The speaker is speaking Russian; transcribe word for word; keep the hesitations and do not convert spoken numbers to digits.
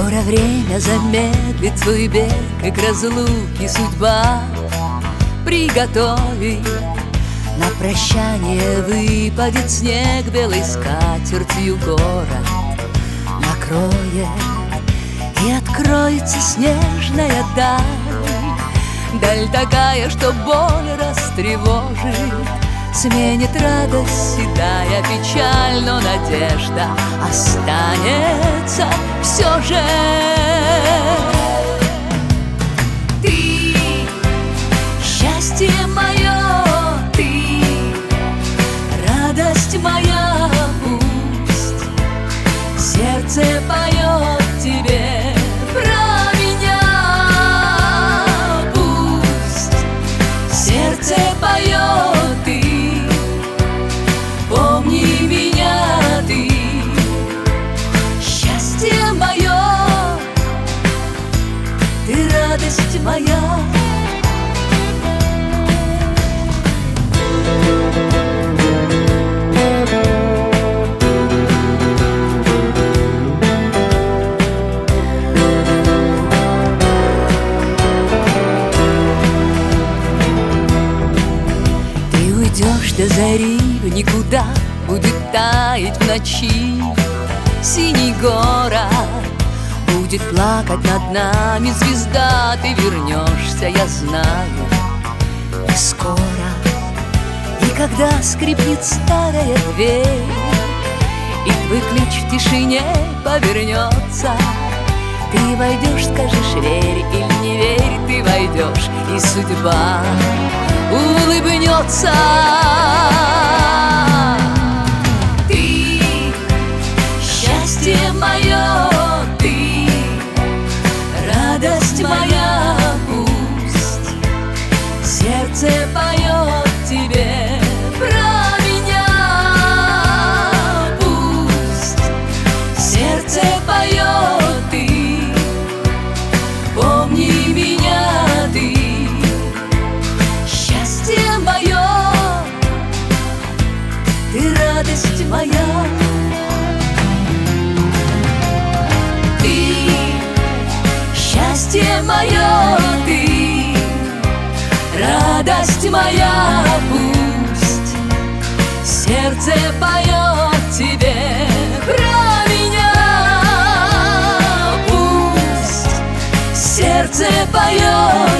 Скоро время замедлит свой бег, и к разлуке судьба приготовит. На прощание выпадет снег, белой скатертью город накроет, и откроется снежная даль. Даль такая, что боль растревожит, сменит радость седая печаль, но надежда останется все же. Ты, счастье мое, ты, радость моя, пусть сердце поет тебе про меня. Пусть сердце поет, ты, помни меня, ты, счастье мое, ты, радость моя. Ты уйдешь до зари в никуда, будет таять в ночи синий город, будет плакать над нами звезда. Ты вернешься, я знаю, не скоро. И когда скрипнет старая дверь, и твой ключ в тишине повернется, ты войдешь, скажешь, верь или не верь, ты войдешь, и судьба улыбнется. Ты, счастье мое, ты, радость моя, пусть сердце поет тебе про меня. Пусть сердце поет, ты, помни меня, ты, счастье мое, ты, радость моя. Ты, счастье мое, ты, радость моя, пусть сердце поет тебе про меня. Пусть сердце поет,